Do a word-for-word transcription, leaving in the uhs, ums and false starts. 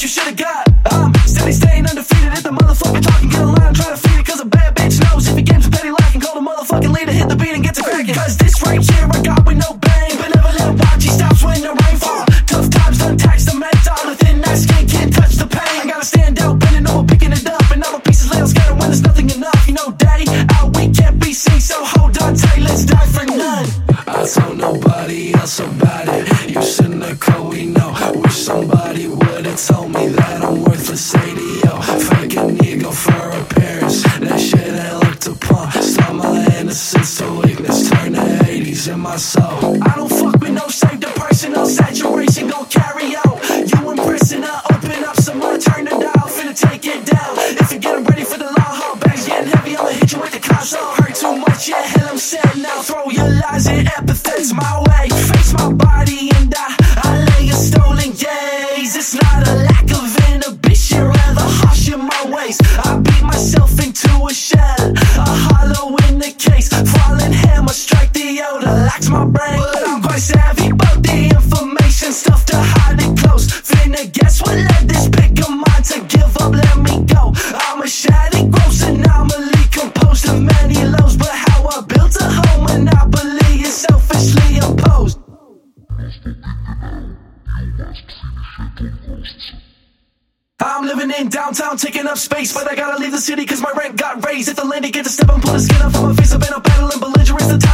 what you should've got. I'm steady staying undefeated. Hit the motherfucking talk and get a line. Try to feed it cause a bad bitch knows if your game's a petty lacking. Call the motherfucking leader, hit the beat and get to cracking. Cause this right here I got with no bang. But never let watch, he stops when the rain fall. Tough times done tax the mental. Within that skin can't touch the pain. I gotta stand out, bending over, picking it up. And all the pieces lay on scatter when there's nothing enough. You know, day out, we can't be seen. So hold on tight, let's die for none. I told nobody else about it. You cynical, we know. Wish somebody would've told me that I'm worthless A D O. Fake an ego for appearance. That shit ain't looked upon. Start my innocence to weakness. Turn the eighties in my soul. I don't fuck with no save the personal saturation. Gon' carry out. You in prison, I open up some more. Turn it down, finna take it down. If you're getting ready for the long haul, bags getting heavy, I'ma hit you with the console. Hurt too much, yeah, hell I'm sad now. Throw your lies and epithets my way. Face my body and I, I lay a stolen gaze. It's not a lack of inhibition, rather harsh in my ways. I beat myself into a shell, a hollow in the case. Falling hammer, strike the odor, locks my brain. But I'm quite savvy about the information, stuff to hide it close. Finna guess what led this pick of mine to give up, let me go. I'm a shattered, gross anomaly, composed of many lows. But how I built a whole monopoly is selfishly opposed. I'm living in downtown, taking up space, but I gotta leave the city cause my rent got raised. If the landing get to step and pull the skin off of my face, I've been a battling belligerence. The